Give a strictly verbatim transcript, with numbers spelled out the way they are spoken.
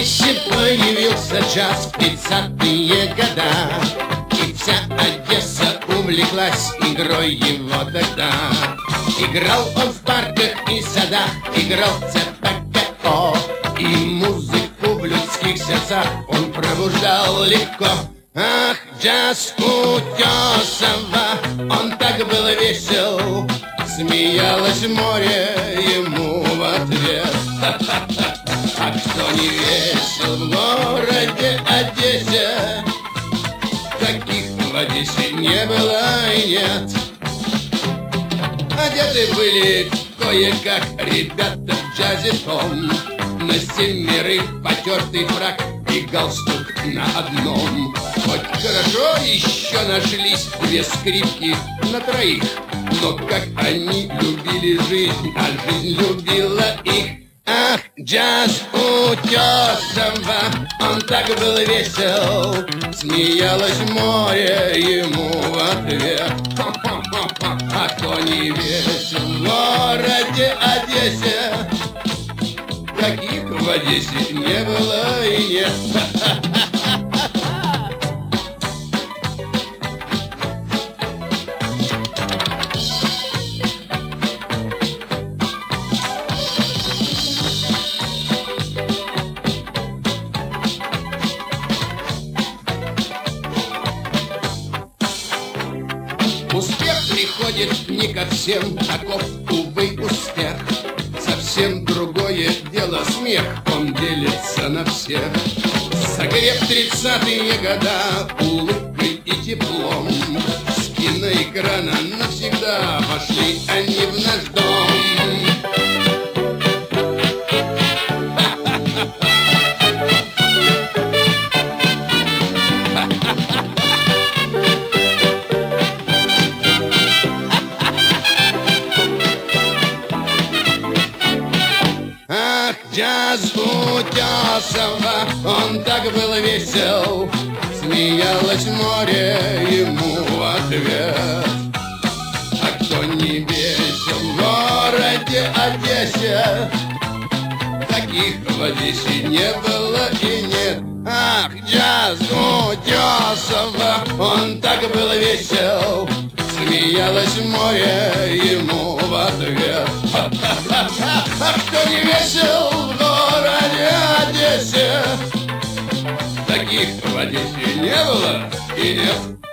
Одессе появился джаз в тридцатые года, и вся Одесса увлеклась игрой его тогда. Играл он в парках и садах, играл в ЦПКО, и музыку в людских сердцах он пробуждал легко. Ах, джаз Утесова, он так был весел, смеялось море ему в ответ. А кто не весел в городе Одессе, таких в Одессе не было и нет. Одеты были кое-как ребята в джазе том, на семерых потертый фрак и галстук на одном. Хоть хорошо еще нашлись две скрипки на троих, но как они любили жизнь, а жизнь любила их. Ах, джаз Утесова, он так был весел, смеялось море ему в ответ. А кто не весел в городе Одессе, таких в Одессе не было и нет. Успех приходит не ко всем, таков, увы, успех. Совсем другое дело смех, он делится на всех. Согрев тридцатые года улыбкой и теплом, с киноэкрана навсегда вошли они в наш дом. Ах, джаз Утесова, он так был весел, смеялось море ему в ответ. А кто не весел в городе Одессе, таких в Одессе не было и нет. Ах, джаз Утесова, он так был весел, смеялось море ему в ответ. А кто не весел в городе Одессе, таких в Одессе не было и нет.